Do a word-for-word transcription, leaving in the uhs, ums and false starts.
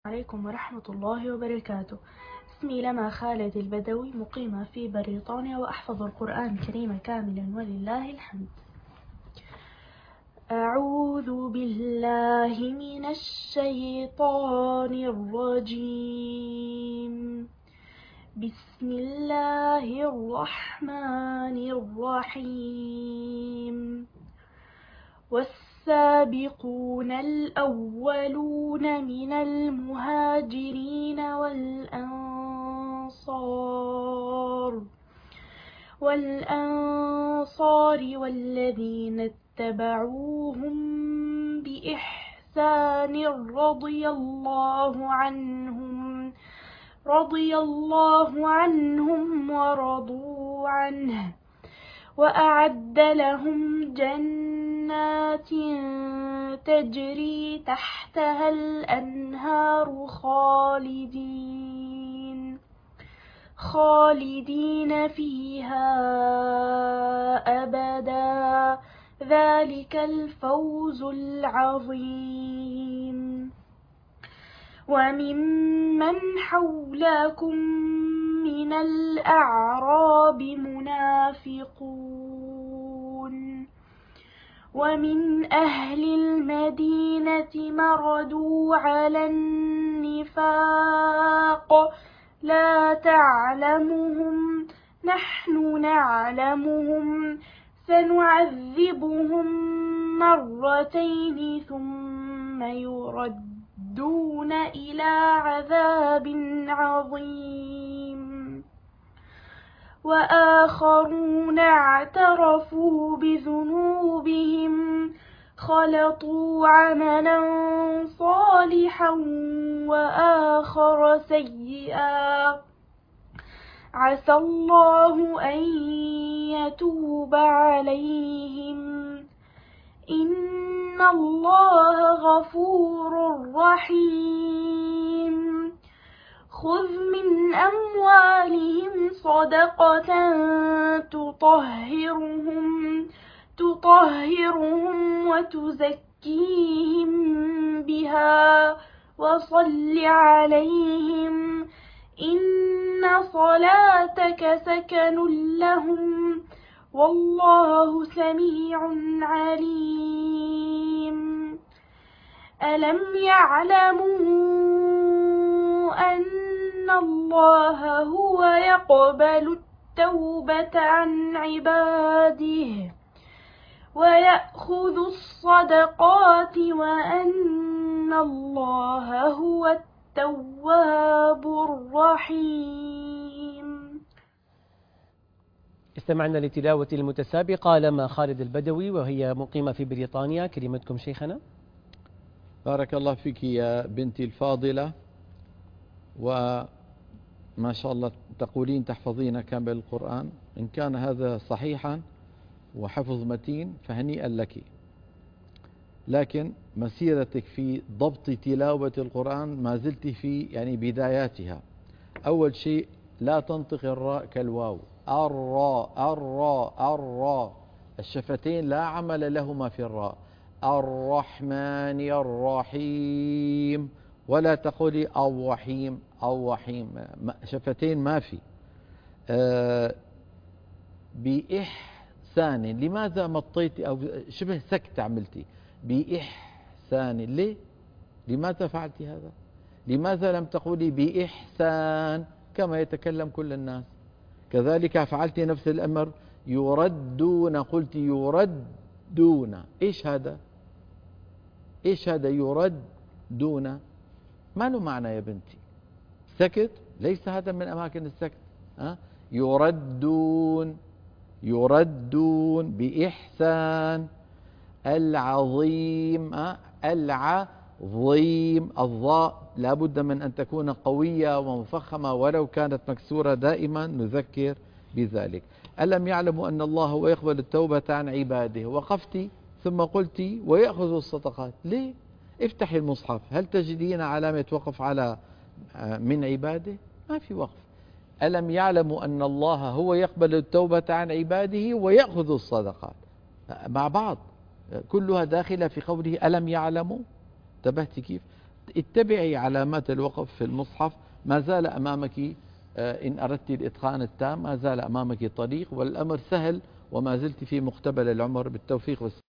عليكم ورحمة الله وبركاته. اسمي لما خالد البدوي، مقيمة في بريطانيا، وأحفظ القرآن الكريم كاملا ولله الحمد. أعوذ بالله من الشيطان الرجيم. بسم الله الرحمن الرحيم. والسابقون الأولون من المهاجرين والأنصار والأنصار والذين اتبعوهم بإحسان رضي الله عنهم رضي الله عنهم ورضوا عنه، وأعد لهم جنات تجري تحتها الأنهار خالدين خالدين فيها أبدا، ذلك الفوز العظيم. وممن حولكم من الأعراب منافقون، ومن أهل المدينة مردوا على النفاق لا تعلمهم نحن نعلمهم سنعذبهم مرتين ثم يردون إلى عذاب عظيم. وآخرون اعترفوا بذنوبهم خلطوا عملا صالحا وآخر سيئا عسى الله أن يتوب عليهم، إن الله غفور رحيم. خذ من أموالهم صدقة تطهرهم تطهرهم وتزكيهم بها وصل عليهم، إن صلاتك سكن لهم والله سميع عليم. ألم يعلموا أن الله هو يقبل التوبة عن عباده ويأخذ الصدقات وأن الله هو التواب الرحيم. استمعنا لتلاوة المتسابقة لما خالد البدوي وهي مقيمة في بريطانيا. كلمتكم شيخنا. بارك الله فيك يا بنتي الفاضلة، وما شاء الله تقولين تحفظين كامل القرآن. إن كان هذا صحيحا وحفظ متين فهنيئا لك، لكن مسيرتك في ضبط تلاوة القرآن ما زلت في يعني بداياتها. أول شيء لا تنطق الراء كالواو، الراء الراء الراء، الشفتين لا عمل لهما في الراء. الرحمن الرحيم، ولا تقولي الرحيم الرحيم، شفتين ما في. أه بإحسان، لماذا مطيتي أو شبه سكت عملتي؟ بإحسان، ليه؟ لماذا فعلت هذا؟ لماذا لم تقولي بإحسان كما يتكلم كل الناس؟ كذلك فعلت نفس الأمر، يردون، قلت يردون. إيش هذا؟ إيش هذا يردون؟ ما له معنى يا بنتي. سكت ليس هذا من أماكن السكت. أه؟ يردون يردون بإحسان. العظيم، أه؟ العظيم، الضاء لابد من أن تكون قوية ومفخمة ولو كانت مكسورة، دائما نذكر بذلك. ألم يعلموا أن الله هو يقبل التوبة عن عباده، وقفتي ثم قلت ويأخذ الصدقات. ليه؟ افتحي المصحف، هل تجدين علامة وقف على من عباده؟ ما في وقف. ألم يعلموا أن الله هو يقبل التوبة عن عباده ويأخذ الصدقات، مع بعض كلها داخلة في قوله ألم يعلموا. انتبهت كيف؟ اتبعي علامات الوقف في المصحف، ما زال أمامك إن أردت الإتقان التام ما زال أمامك طريق، والأمر سهل وما زلت في مقتبل العمر، بالتوفيق والسلام.